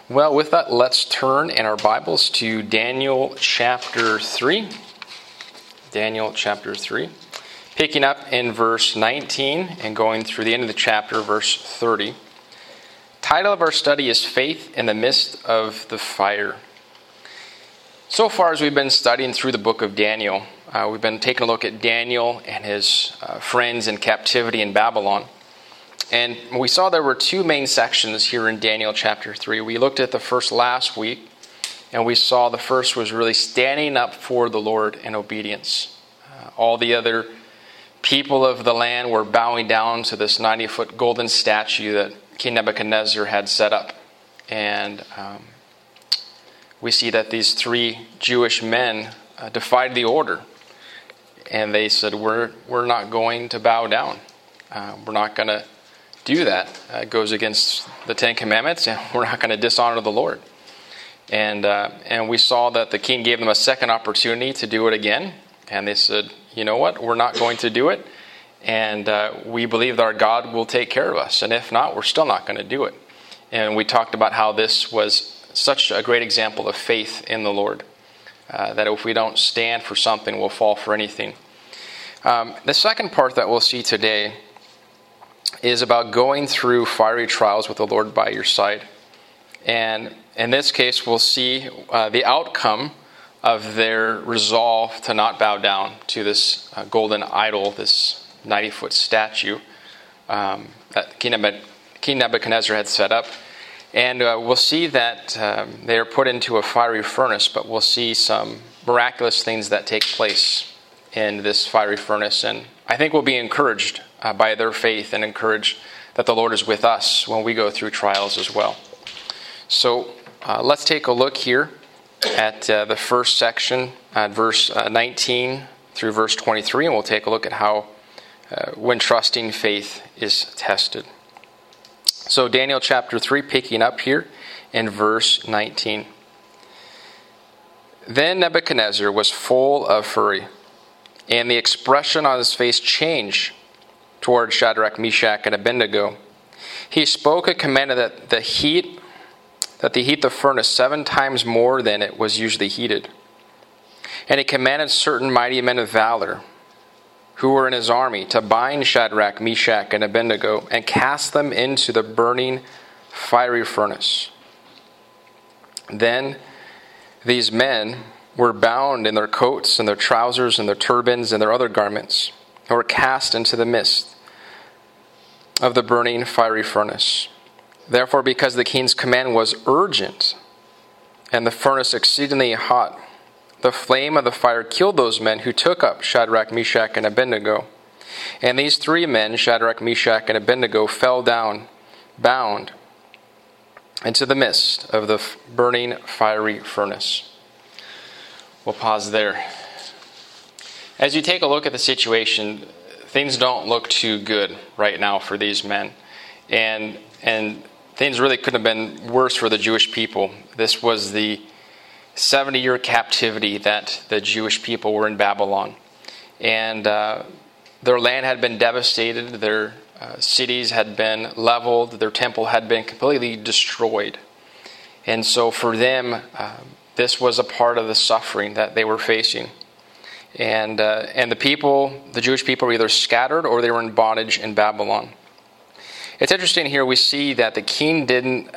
Well, with that, let's turn in our Bibles to Daniel chapter 3. Daniel chapter 3. Picking up in verse 19 and going through the end of the chapter, verse 30. Title of our study is Faith in the Midst of the Fire. So far as we've been studying through the book of Daniel, we've been taking a look at Daniel and his friends in captivity in Babylon. And we saw there were two main sections here in Daniel chapter 3. We looked at the first last week, and we saw the first was really standing up for the Lord in obedience. All the other people of the land were bowing down to this 90-foot golden statue that King Nebuchadnezzar had set up. And we see that these three Jewish men defied the order. And they said, we're not going to bow down. We're not going to do that. It goes against the Ten Commandments, and we're not going to dishonor the Lord. And we saw that the king gave them a second opportunity to do it again. And they said, you know what, we're not going to do it. And we believe that our God will take care of us. And if not, we're still not going to do it. And we talked about how this was such a great example of faith in the Lord. That if we don't stand for something, we'll fall for anything. The second part that we'll see today is about going through fiery trials with the Lord by your side. And in this case, we'll see the outcome of their resolve to not bow down to this golden idol, this 90-foot statue that King Nebuchadnezzar had set up. And we'll see that they are put into a fiery furnace, but we'll see some miraculous things that take place in this fiery furnace. And I think we'll be encouraged by their faith and encouraged that the Lord is with us when we go through trials as well. So let's take a look here at the first section, at verse 19 through verse 23, and we'll take a look at how when trusting faith is tested. So Daniel chapter 3, picking up here in verse 19. Then Nebuchadnezzar was full of fury, and the expression on his face changed toward Shadrach, Meshach, and Abednego. He spoke and commanded that they heat the furnace 7 times more than it was usually heated. And he commanded certain mighty men of valor who were in his army to bind Shadrach, Meshach, and Abednego and cast them into the burning fiery furnace. Then these men were bound in their coats and their trousers and their turbans and their other garments, and were cast into the midst of the burning fiery furnace. Therefore, because the king's command was urgent, and the furnace exceedingly hot, the flame of the fire killed those men who took up Shadrach, Meshach, and Abednego. And these 3 men, Shadrach, Meshach, and Abednego, fell down, bound, into the midst of the burning fiery furnace. We'll pause there. As you take a look at the situation, things don't look too good right now for these men. And things really couldn't have been worse for the Jewish people. This was the 70-year captivity that the Jewish people were in Babylon. And their land had been devastated. Their cities had been leveled. Their temple had been completely destroyed. And so for them, this was a part of the suffering that they were facing. And the Jewish people were either scattered or they were in bondage in Babylon. It's interesting here we see that the king didn't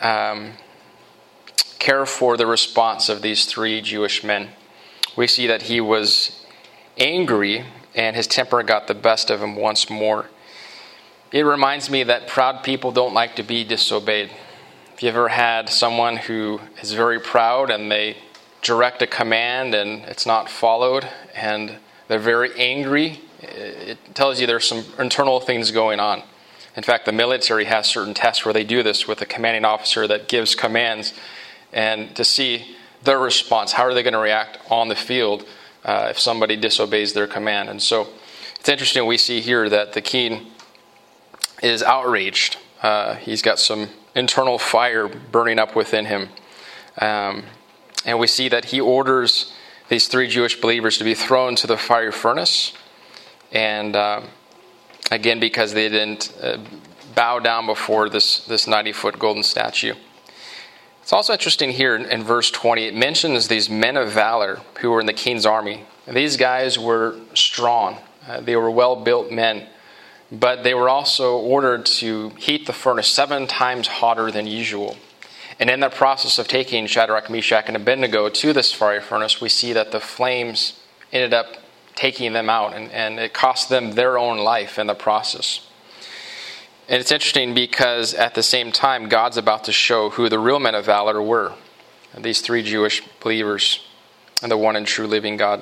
care for the response of these 3 Jewish men. We see that he was angry and his temper got the best of him once more. It reminds me that proud people don't like to be disobeyed. If you ever had someone who is very proud and they direct a command and it's not followed and they're very angry, it tells you there's some internal things going on. In fact, the military has certain tests where they do this with a commanding officer that gives commands and to see their response. How are they going to react on the field if somebody disobeys their command? And so it's interesting we see here that the king is outraged. He's got some internal fire burning up within him. And we see that he orders these 3 Jewish believers to be thrown to the fiery furnace. And again, because they didn't bow down before this 90-foot golden statue. It's also interesting here in verse 20, it mentions these men of valor who were in the king's army. And these guys were strong. They were well-built men. But they were also ordered to heat the furnace 7 times hotter than usual. And in the process of taking Shadrach, Meshach, and Abednego to this fiery furnace, we see that the flames ended up taking them out, and it cost them their own life in the process. And it's interesting because at the same time, God's about to show who the real men of valor were. These 3 Jewish believers and the one and true living God.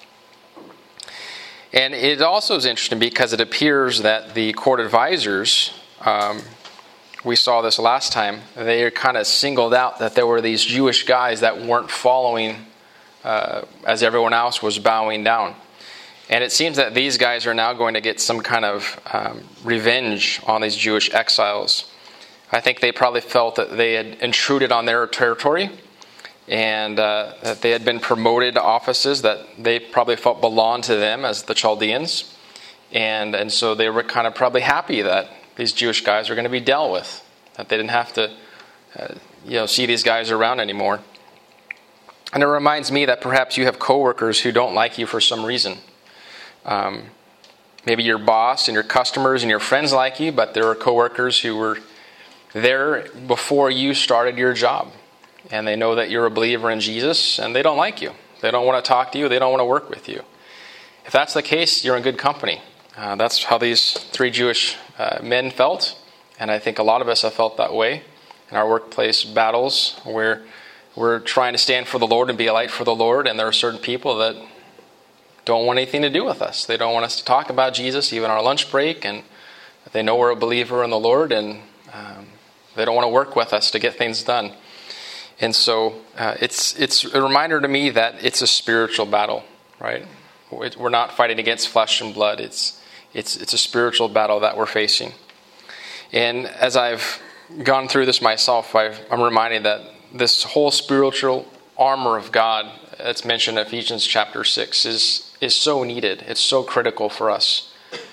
And it also is interesting because it appears that the court advisors, we saw this last time, they are kind of singled out that there were these Jewish guys that weren't following as everyone else was bowing down. And it seems that these guys are now going to get some kind of revenge on these Jewish exiles. I think they probably felt that they had intruded on their territory and that they had been promoted to offices that they probably felt belonged to them as the Chaldeans. And so they were kind of probably happy that these Jewish guys were going to be dealt with, that they didn't have to see these guys around anymore. And it reminds me that perhaps you have coworkers who don't like you for some reason. Maybe your boss and your customers and your friends like you, but there are coworkers who were there before you started your job. And they know that you're a believer in Jesus, and they don't like you. They don't want to talk to you. They don't want to work with you. If that's the case, you're in good company. That's how these 3 Jewish men felt. And I think a lot of us have felt that way in our workplace battles where we're trying to stand for the Lord and be a light for the Lord. And there are certain people that don't want anything to do with us. They don't want us to talk about Jesus, even our lunch break. And they know we're a believer in the Lord, and they don't want to work with us to get things done. And so it's a reminder to me that it's a spiritual battle, right? We're not fighting against flesh and blood. It's a spiritual battle that we're facing. And as I've gone through this myself, I'm reminded that this whole spiritual armor of God that's mentioned in Ephesians chapter 6 is so needed. It's so critical for us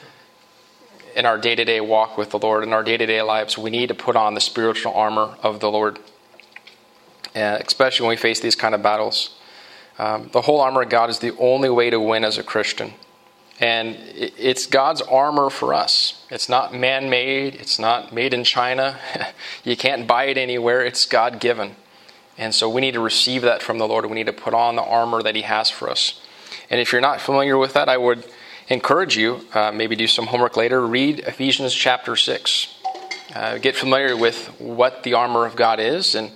in our day-to-day walk with the Lord, in our day-to-day lives. We need to put on the spiritual armor of the Lord, especially when we face these kind of battles. The whole armor of God is the only way to win as a Christian. And it's God's armor for us. It's not man-made. It's not made in China. You can't buy it anywhere. It's God-given. And so we need to receive that from the Lord. We need to put on the armor that He has for us. And if you're not familiar with that, I would encourage you, maybe do some homework later, read Ephesians chapter 6. Get familiar with what the armor of God is and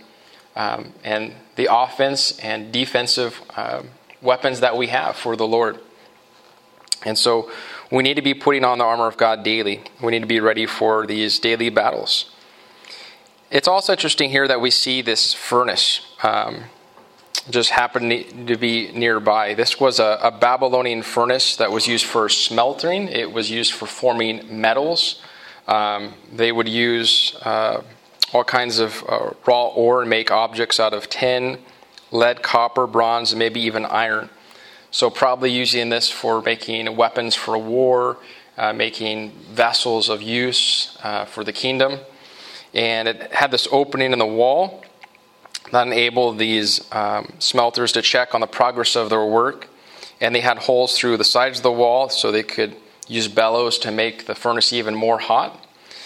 the offense and defensive weapons that we have for the Lord. And so we need to be putting on the armor of God daily. We need to be ready for these daily battles. It's also interesting here that we see this furnace just happened to be nearby. This was a Babylonian furnace that was used for smelting. It was used for forming metals. They would use all kinds of raw ore and make objects out of tin, lead, copper, bronze, and maybe even iron. So probably using this for making weapons for war, making vessels of use for the kingdom. And it had this opening in the wall that enabled these smelters to check on the progress of their work. And they had holes through the sides of the wall so they could use bellows to make the furnace even more hot.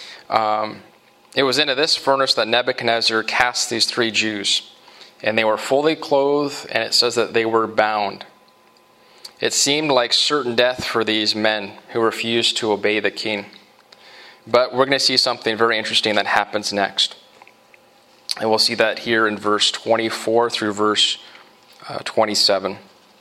It was into this furnace that Nebuchadnezzar cast these 3 Jews. And they were fully clothed, and it says that they were bound. It seemed like certain death for these men who refused to obey the king. But we're going to see something very interesting that happens next. And we'll see that here in verse 24 through verse 27.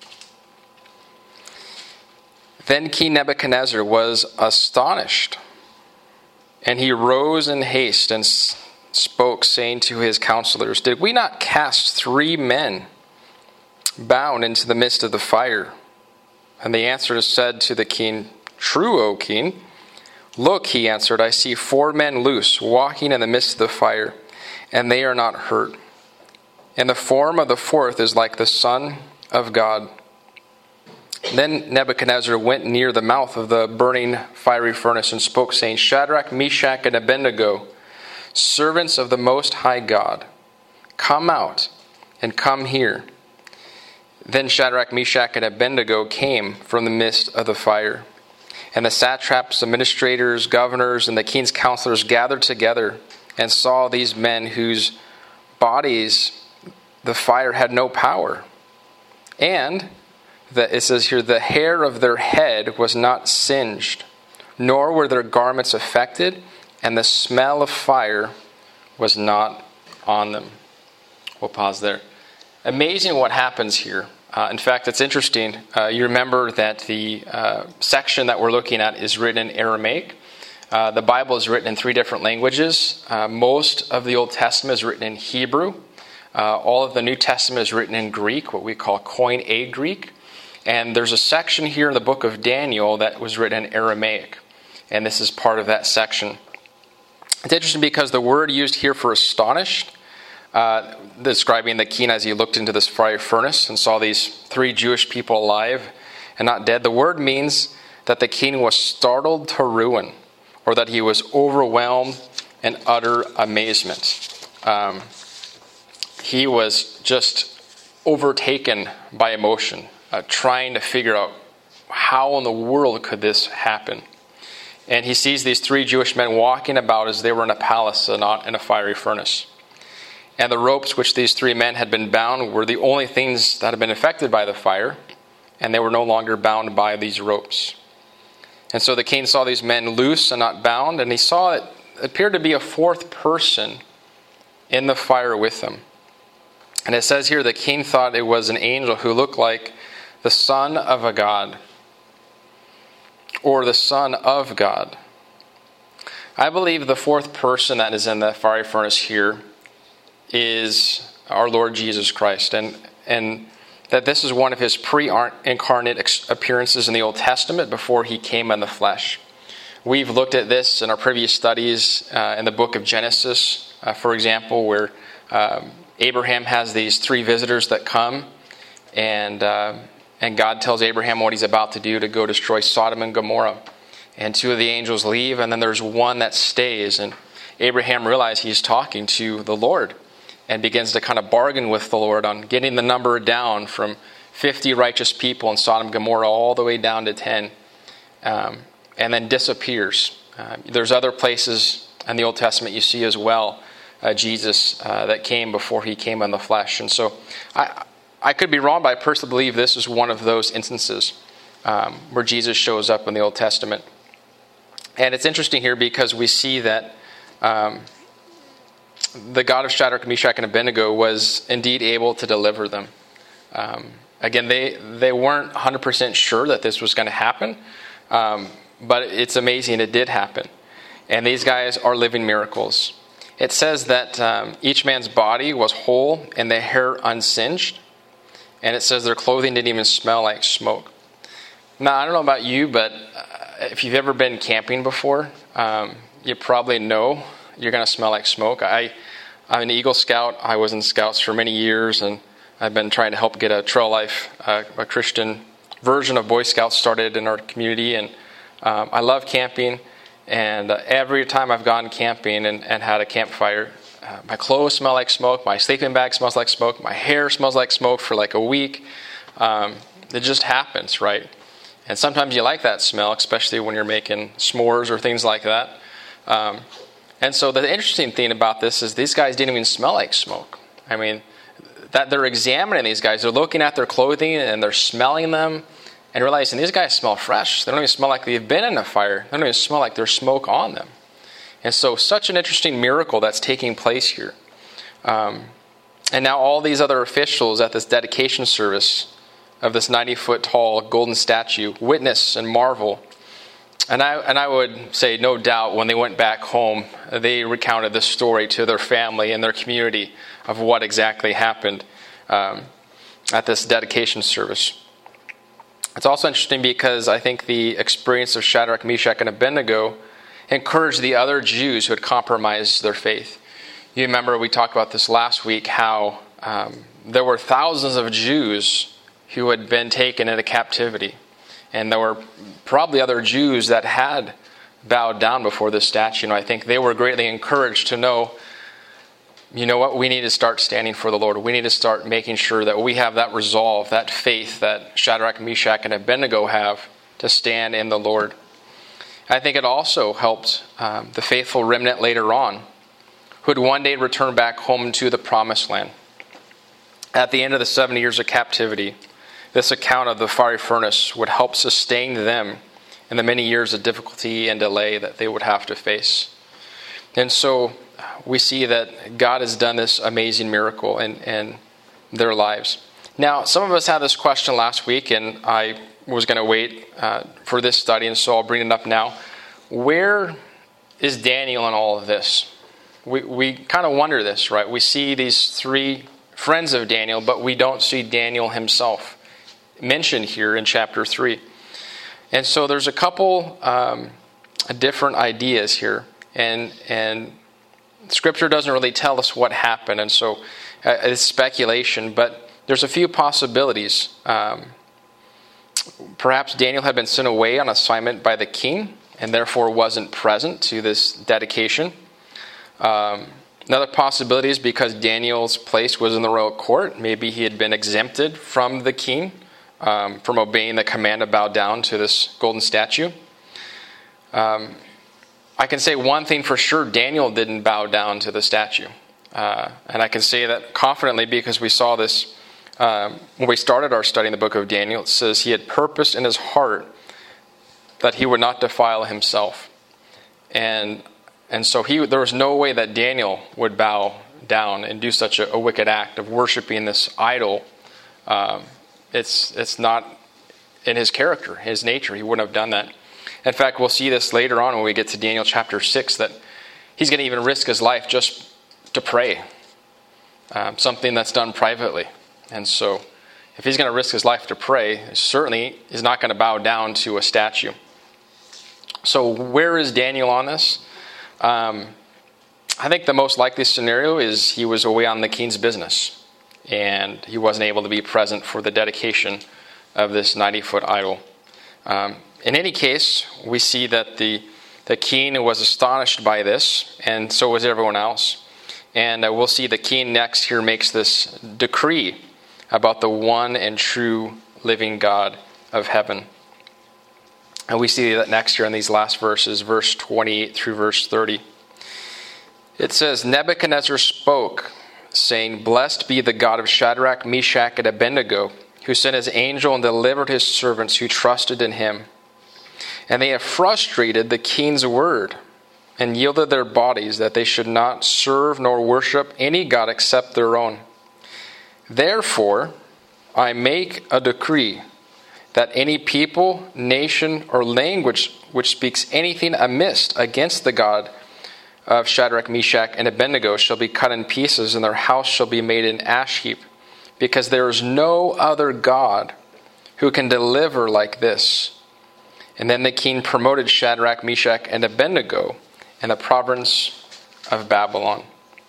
Then King Nebuchadnezzar was astonished, and he rose in haste and spoke, saying to his counselors, "Did we not cast 3 men bound into the midst of the fire?" And the answer said to the king, "True, O king." "Look," he answered, "I see 4 men loose, walking in the midst of the fire, and they are not hurt. And the form of the 4th is like the Son of God." Then Nebuchadnezzar went near the mouth of the burning fiery furnace and spoke, saying, "Shadrach, Meshach, and Abednego, servants of the Most High God, come out and come here." Then Shadrach, Meshach, and Abednego came from the midst of the fire. And the satraps, administrators, governors, and the king's counselors gathered together and saw these men whose bodies the fire had no power. And it says here, the hair of their head was not singed, nor were their garments affected, and the smell of fire was not on them. We'll pause there. Amazing what happens here. In fact, it's interesting. You remember that the section that we're looking at is written in Aramaic. The Bible is written in 3 different languages. Most of the Old Testament is written in Hebrew. All of the New Testament is written in Greek, what we call Koine Greek. And there's a section here in the book of Daniel that was written in Aramaic. And this is part of that section. It's interesting because the word used here for astonished, describing the king as he looked into this fiery furnace and saw these 3 Jewish people alive and not dead. The word means that the king was startled to ruin, or that he was overwhelmed in utter amazement. He was just overtaken by emotion, trying to figure out how in the world could this happen. And he sees these 3 Jewish men walking about as they were in a palace and not in a fiery furnace. And the ropes which these 3 men had been bound were the only things that had been affected by the fire, and they were no longer bound by these ropes. And so the king saw these men loose and not bound, and he saw it appeared to be a 4th person in the fire with them. And it says here the king thought it was an angel who looked like the son of a god, or the son of God. I believe the 4th person that is in the fiery furnace here is our Lord Jesus Christ, and that this is one of his pre-incarnate appearances in the Old Testament before he came in the flesh. We've looked at this in our previous studies in the book of Genesis, for example, where Abraham has these 3 visitors that come, and God tells Abraham what he's about to do, to go destroy Sodom and Gomorrah. And 2 of the angels leave, and then there's one that stays, and Abraham realizes he's talking to the Lord, and begins to kind of bargain with the Lord on getting the number down from 50 righteous people in Sodom and Gomorrah all the way down to 10, and then disappears. There's other places in the Old Testament you see as well Jesus that came before he came in the flesh. And so I could be wrong, but I personally believe this is one of those instances where Jesus shows up in the Old Testament. And it's interesting here because we see that the God of Shadrach, Meshach, and Abednego was indeed able to deliver them. Again, they weren't 100% sure that this was going to happen, but it's amazing it did happen. And these guys are living miracles. It says that each man's body was whole and their hair unsinged. And it says their clothing didn't even smell like smoke. Now, I don't know about you, but if you've ever been camping before, you probably know you're going to smell like smoke. I'm an Eagle Scout. I was in Scouts for many years, and I've been trying to help get a Trail Life, a Christian version of Boy Scouts started in our community. And I love camping. And every time I've gone camping and had a campfire, my clothes smell like smoke, my sleeping bag smells like smoke, my hair smells like smoke for like a week. It just happens, right? And sometimes you like that smell, especially when you're making s'mores or things like that. And so the interesting thing about this is these guys didn't even smell like smoke. I mean, that they're examining these guys. They're looking at their clothing and they're smelling them and realizing these guys smell fresh. They don't even smell like they've been in a fire. They don't even smell like there's smoke on them. And so such an interesting miracle that's taking place here. And now all these other officials at this dedication service of this 90-foot tall golden statue witness and marvel. And I would say no doubt when they went back home, they recounted this story to their family and their community of what exactly happened at this dedication service. It's also interesting because I think the experience of Shadrach, Meshach, and Abednego encouraged the other Jews who had compromised their faith. You remember we talked about this last week, how there were thousands of Jews who had been taken into captivity. And there were probably other Jews that had bowed down before this statue. And I think they were greatly encouraged to know you know what? We need to start standing for the Lord. We need to start making sure that we have that resolve, that faith that Shadrach, Meshach, and Abednego have to stand in the Lord. I think it also helped the faithful remnant later on, who would one day return back home to the promised land. At the end of the 70 years of captivity, this account of the fiery furnace would help sustain them in the many years of difficulty and delay that they would have to face. And so we see that God has done this amazing miracle in their lives. Now, some of us had this question last week, and I was going to wait for this study, and so I'll bring it up now. Where is Daniel in all of this? We kind of wonder this, right? We see these three friends of Daniel, but we don't see Daniel himself mentioned here in chapter 3. And so there's a couple different ideas here, and Scripture doesn't really tell us what happened, and so it's speculation, but there's a few possibilities. Perhaps Daniel had been sent away on assignment by the king, and therefore wasn't present to this dedication. Another possibility is because Daniel's place was in the royal court. Maybe he had been exempted from the king, from obeying the command to bow down to this golden statue. I can say one thing for sure: Daniel didn't bow down to the statue. And I can say that confidently because we saw this when we started our study in the book of Daniel. It says he had purposed in his heart that he would not defile himself. And so there was no way that Daniel would bow down and do such a wicked act of worshiping this idol. It's not in his character, his nature. He wouldn't have done that. In fact, we'll see this later on when we get to Daniel chapter 6, that he's going to even risk his life just to pray, something that's done privately. And so if he's going to risk his life to pray, certainly he's not going to bow down to a statue. So where is Daniel on this? I think the most likely scenario is he was away on the king's business, and he wasn't able to be present for the dedication of this 90-foot idol. In any case, we see that the king was astonished by this, and so was everyone else. And we'll see the king next here makes this decree about the one and true living God of heaven. And we see that next here in these last verses, verse 28 through verse 30. It says, Nebuchadnezzar spoke, saying, Blessed be the God of Shadrach, Meshach, and Abednego, who sent his angel and delivered his servants who trusted in him. And they have frustrated the king's word and yielded their bodies that they should not serve nor worship any god except their own. Therefore, I make a decree that any people, nation, or language which speaks anything amiss against the God of Shadrach, Meshach, and Abednego shall be cut in pieces, and their house shall be made an ash heap, because there is no other God who can deliver like this. And then the king promoted Shadrach, Meshach, and Abednego in the province of Babylon.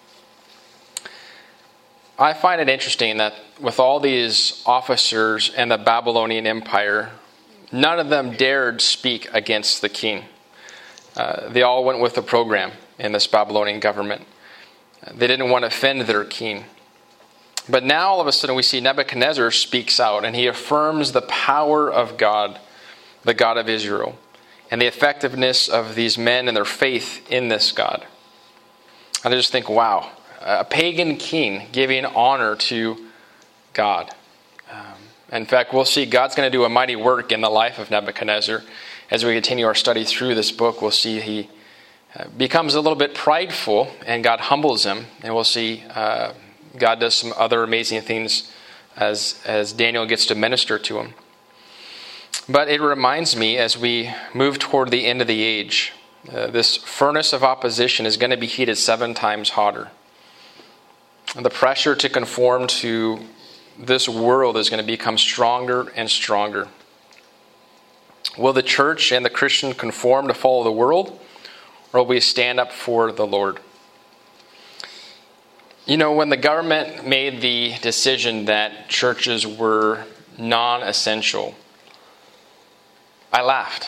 I find it interesting that with all these officers and the Babylonian Empire, none of them dared speak against the king. They all went with the program in this Babylonian government. They didn't want to offend their king. But now all of a sudden we see Nebuchadnezzar speaks out, and he affirms the power of God, the God of Israel, and the effectiveness of these men and their faith in this God. And I just think, wow, a pagan king giving honor to God. In fact, we'll see God's going to do a mighty work in the life of Nebuchadnezzar. As we continue our study through this book, we'll see he becomes a little bit prideful, and God humbles him. And we'll see God does some other amazing things as Daniel gets to minister to him. But it reminds me, as we move toward the end of the age, this furnace of opposition is going to be heated 7 times hotter. And the pressure to conform to this world is going to become stronger and stronger. Will the church and the Christian conform to follow the world, or will we stand up for the Lord? You know, when the government made the decision that churches were non-essential, I laughed.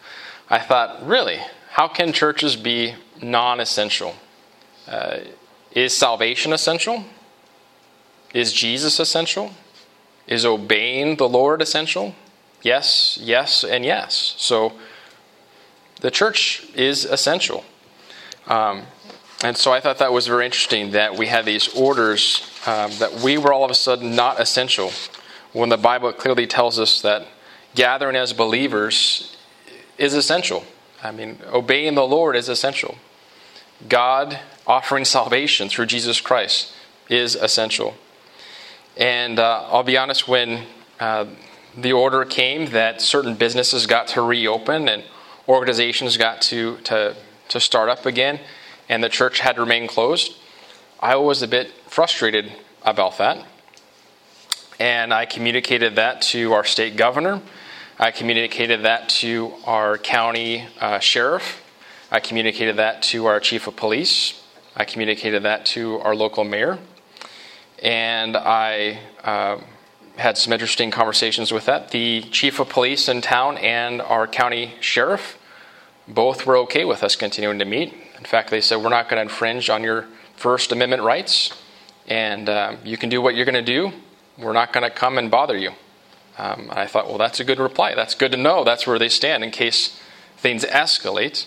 I thought, really? How can churches be non-essential? Is salvation essential? Is Jesus essential? Is obeying the Lord essential? Yes, yes, and yes. So the church is essential. And so I thought that was very interesting that we had these orders that we were all of a sudden not essential, when the Bible clearly tells us that gathering as believers is essential. I mean, obeying the Lord is essential. God offering salvation through Jesus Christ is essential. And I'll be honest, when the order came that certain businesses got to reopen and organizations got to start up again, and the church had to remain closed, I was a bit frustrated about that. And I communicated that to our state governor. I communicated that to our county sheriff. I communicated that to our chief of police. I communicated that to our local mayor. And I had some interesting conversations with that. The chief of police in town and our county sheriff both were okay with us continuing to meet. In fact, they said, we're not going to infringe on your First Amendment rights, and you can do what you're going to do. We're not going to come and bother you. I thought, well, that's a good reply. That's good to know. That's where they stand in case things escalate.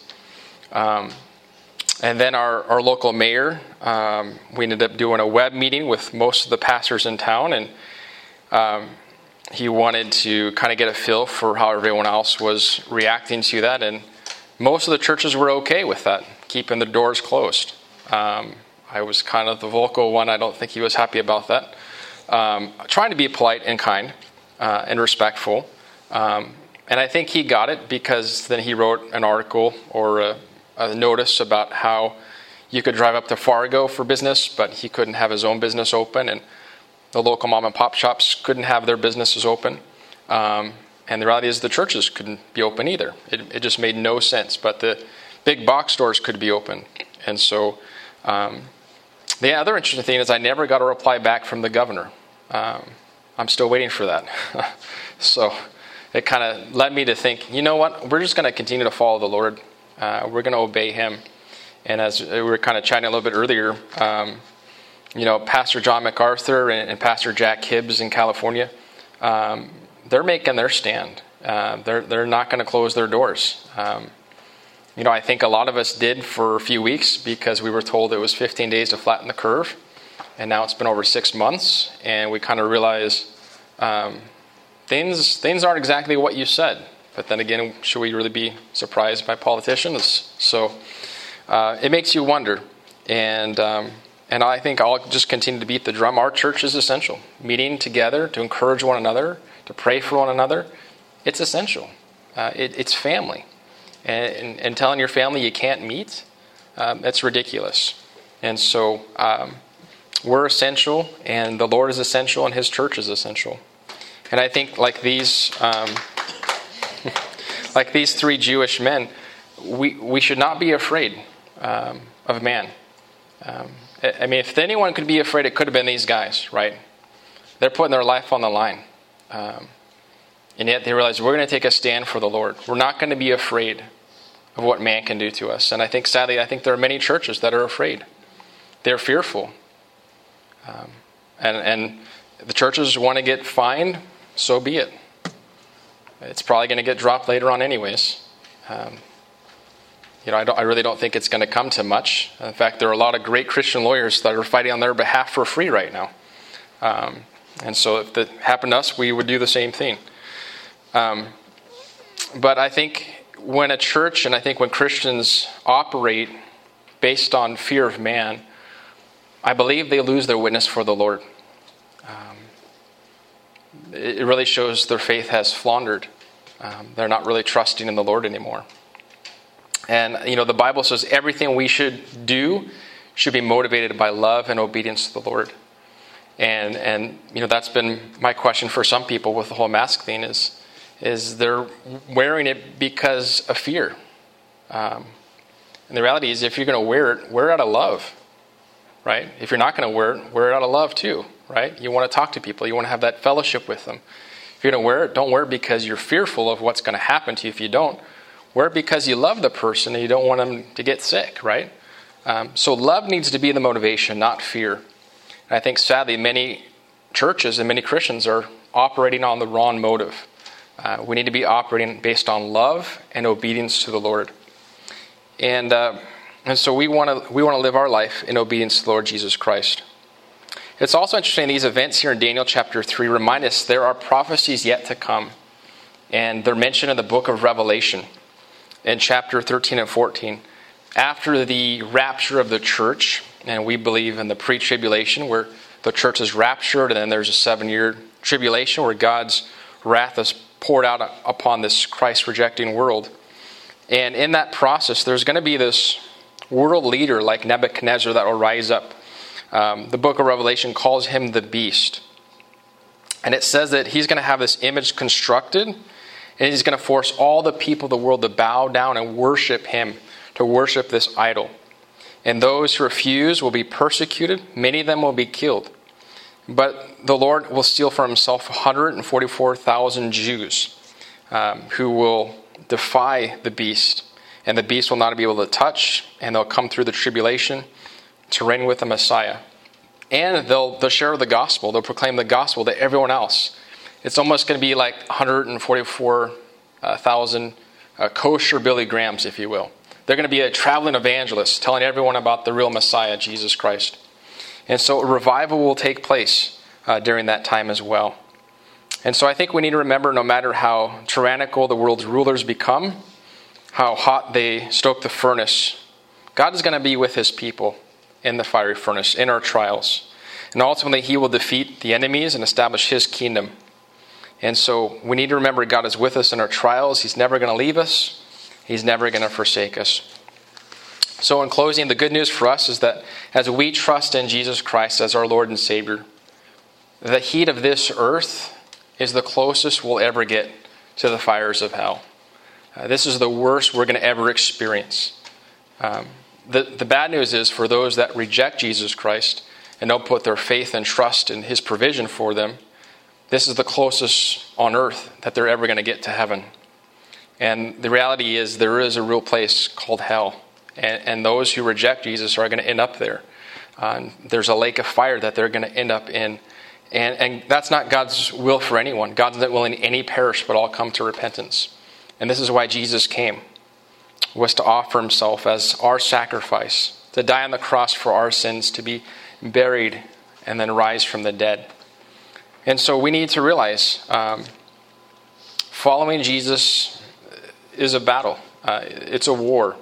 And then our local mayor, we ended up doing a web meeting with most of the pastors in town, and he wanted to kind of get a feel for how everyone else was reacting to that, and most of the churches were okay with that, keeping the doors closed. I was kind of the vocal one. I don't think he was happy about that. Trying to be polite and kind and respectful. And I think he got it, because then he wrote an article or a notice about how you could drive up to Fargo for business, but he couldn't have his own business open, and the local mom and pop shops couldn't have their businesses open. And the reality is the churches couldn't be open either. It just made no sense. But the big box stores could be open. And so the other interesting thing is I never got a reply back from the governor. I'm still waiting for that. So it kind of led me to think, you know what, we're just going to continue to follow the Lord. We're going to obey him. And as we were kind of chatting a little bit earlier, Pastor John MacArthur and Pastor Jack Hibbs in California, they're making their stand. They're not going to close their doors. I think a lot of us did for a few weeks because we were told it was 15 days to flatten the curve. And now it's been over 6 months, and we kind of realize things aren't exactly what you said. But then again, should we really be surprised by politicians? So it makes you wonder. And I think I'll just continue to beat the drum. Our church is essential. Meeting together to encourage one another, to pray for one another, it's essential. It's family. And telling your family you can't meet, that's ridiculous. And so we're essential, and the Lord is essential, and his church is essential. And I think like these three Jewish men, we should not be afraid of man. If anyone could be afraid, it could have been these guys, right? They're putting their life on the line. And yet they realize we're going to take a stand for the Lord. We're not going to be afraid of what man can do to us. And I think, sadly, there are many churches that are afraid. They're fearful. And the churches want to get fined, so be it. It's probably going to get dropped later on anyways. I really don't think it's going to come to much. In fact, there are a lot of great Christian lawyers that are fighting on their behalf for free right now. And so if that happened to us, we would do the same thing. But I think when a church, and I think when Christians operate based on fear of man, I believe they lose their witness for the Lord. It really shows their faith has floundered. They're not really trusting in the Lord anymore. And, the Bible says everything we should do should be motivated by love and obedience to the Lord. And that's been my question for some people with the whole mask thing is they're wearing it because of fear. And the reality is, if you're going to wear it out of love, right? If you're not going to wear it out of love too, right? You want to talk to people. You want to have that fellowship with them. If you're going to wear it, don't wear it because you're fearful of what's going to happen to you if you don't. Wear it because you love the person and you don't want them to get sick, right? So love needs to be the motivation, not fear. And I think sadly many churches and many Christians are operating on the wrong motive. We need to be operating based on love and obedience to the Lord. And so we want to live our life in obedience to the Lord Jesus Christ. It's also interesting, these events here in Daniel chapter 3 remind us there are prophecies yet to come. And they're mentioned in the book of Revelation in chapter 13 and 14. After the rapture of the church, and we believe in the pre-tribulation where the church is raptured, and then there's a 7-year tribulation where God's wrath is poured out upon this Christ-rejecting world. And in that process, there's going to be this world leader like Nebuchadnezzar that will rise up. The book of Revelation calls him the beast. And it says that he's going to have this image constructed, and he's going to force all the people of the world to bow down and worship him, to worship this idol. And those who refuse will be persecuted. Many of them will be killed. But the Lord will steal for himself 144,000 Jews who will defy the beast. And the beast will not be able to touch, and they'll come through the tribulation to reign with the Messiah. And they'll share the gospel. They'll proclaim the gospel to everyone else. It's almost going to be like 144,000 kosher Billy Grahams, if you will. They're going to be a traveling evangelist telling everyone about the real Messiah, Jesus Christ. And so a revival will take place during that time as well. And so I think we need to remember, no matter how tyrannical the world's rulers become, how hot they stoke the furnace, God is going to be with his people in the fiery furnace, in our trials. And ultimately, he will defeat the enemies and establish his kingdom. And so we need to remember God is with us in our trials. He's never going to leave us. He's never going to forsake us. So in closing, the good news for us is that as we trust in Jesus Christ as our Lord and Savior, the heat of this earth is the closest we'll ever get to the fires of hell. This is the worst we're going to ever experience. The bad news is for those that reject Jesus Christ and don't put their faith and trust in his provision for them, this is the closest on earth that they're ever going to get to heaven. And the reality is there is a real place called hell. And those who reject Jesus are going to end up there. There's a lake of fire that they're going to end up in. And that's not God's will for anyone. God's not willing any perish, but all come to repentance. And this is why Jesus came, was to offer himself as our sacrifice, to die on the cross for our sins, to be buried, and then rise from the dead. And so we need to realize following Jesus is a battle. It's a war.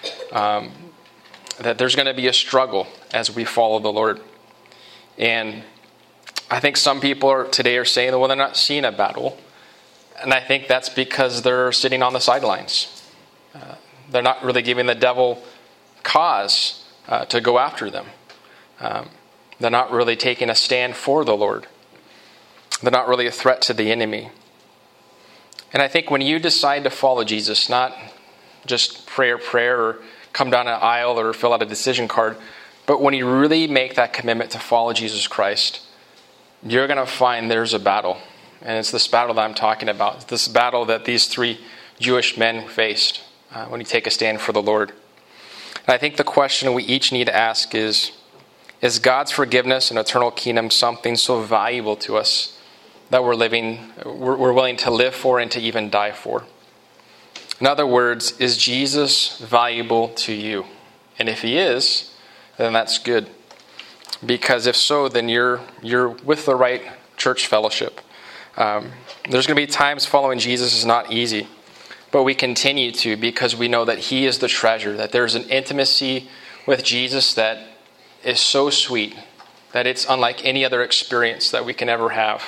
That there's going to be a struggle as we follow the Lord. And I think some people today are saying, well, they're not seeing a battle. And I think that's because they're sitting on the sidelines. They're not really giving the devil cause to go after them. They're not really taking a stand for the Lord. They're not really a threat to the enemy. And I think when you decide to follow Jesus, not just pray or come down an aisle or fill out a decision card, but when you really make that commitment to follow Jesus Christ, you're going to find there's a battle. And it's this battle that I'm talking about. It's this battle that these 3 Jewish men faced when you take a stand for the Lord. And I think the question we each need to ask is God's forgiveness and eternal kingdom something so valuable to us that we're willing to live for and to even die for? In other words, is Jesus valuable to you? And if he is, then that's good. Because if so, then you're with the right church fellowship. There's going to be times following Jesus is not easy, but we continue to because we know that he is the treasure, that there's an intimacy with Jesus that is so sweet, that it's unlike any other experience that we can ever have.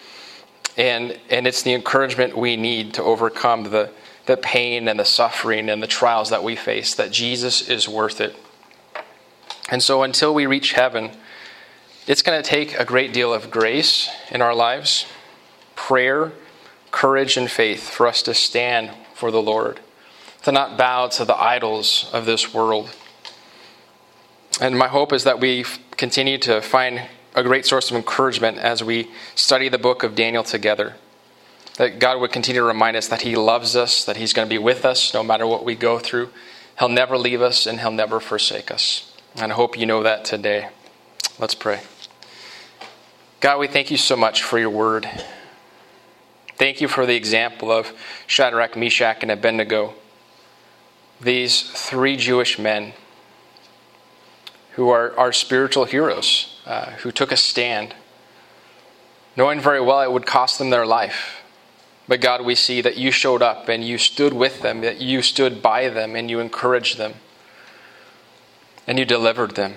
And it's the encouragement we need to overcome the pain and the suffering and the trials that we face, that Jesus is worth it. And so until we reach heaven, it's going to take a great deal of grace in our lives, prayer, courage, and faith for us to stand for the Lord, to not bow to the idols of this world. And my hope is that we continue to find a great source of encouragement as we study the book of Daniel together. That God would continue to remind us that he loves us, that he's going to be with us no matter what we go through, He'll never leave us and he'll never forsake us. And I hope you know that today. Let's pray. God, we thank you so much for your word. Thank you for the example of Shadrach, Meshach, and Abednego. These three Jewish men who are our spiritual heroes, who took a stand, knowing very well it would cost them their life. But God, we see that you showed up and you stood with them, that you stood by them and you encouraged them and you delivered them.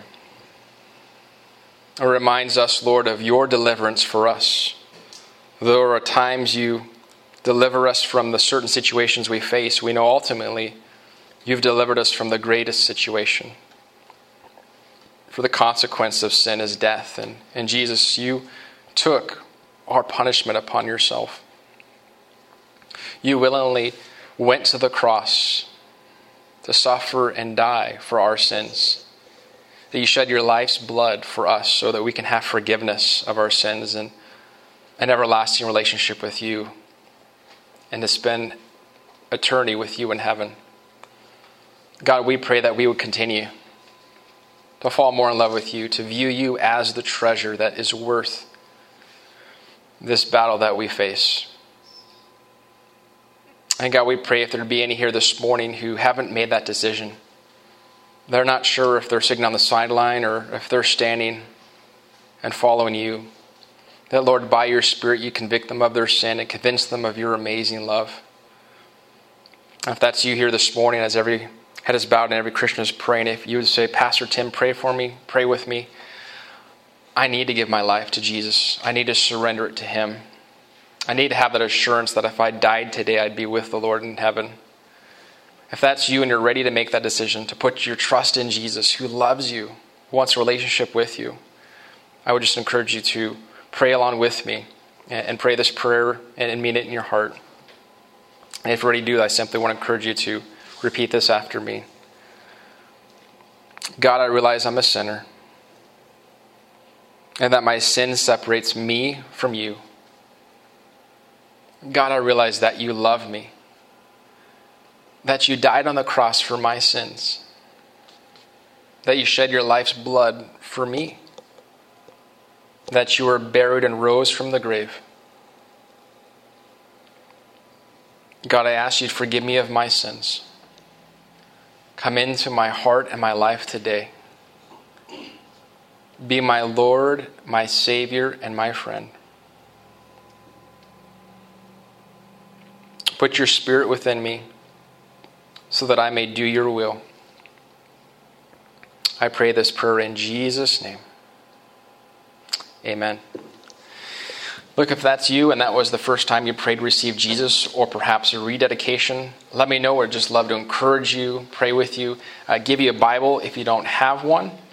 It reminds us, Lord, of your deliverance for us. Though at times you deliver us from the certain situations we face, we know ultimately you've delivered us from the greatest situation. For the consequence of sin is death. And Jesus, you took our punishment upon yourself. You willingly went to the cross to suffer and die for our sins. That you shed your life's blood for us so that we can have forgiveness of our sins and an everlasting relationship with you and to spend eternity with you in heaven. God, we pray that we would continue to fall more in love with you, to view you as the treasure that is worth this battle that we face. And God, we pray if there be any here this morning who haven't made that decision, they're not sure if they're sitting on the sideline or if they're standing and following you, that Lord, by your Spirit, you convict them of their sin and convince them of your amazing love. If that's you here this morning, as every head is bowed and every Christian is praying, if you would say, Pastor Tim, pray for me, pray with me. I need to give my life to Jesus. I need to surrender it to him. I need to have that assurance that if I died today, I'd be with the Lord in heaven. If that's you and you're ready to make that decision, to put your trust in Jesus, who loves you, who wants a relationship with you, I would just encourage you to pray along with me and pray this prayer and mean it in your heart. And if you're ready to do that, I simply want to encourage you to repeat this after me. God, I realize I'm a sinner and that my sin separates me from you. God, I realize that you love me, that you died on the cross for my sins, that you shed your life's blood for me, that you were buried and rose from the grave. God, I ask you to forgive me of my sins. Come into my heart and my life today. Be my Lord, my Savior, and my friend. Put your Spirit within me so that I may do your will. I pray this prayer in Jesus' name. Amen. Look, if that's you and that was the first time you prayed to receive Jesus, or perhaps a rededication, let me know. I'd just love to encourage you, pray with you, give you a Bible if you don't have one.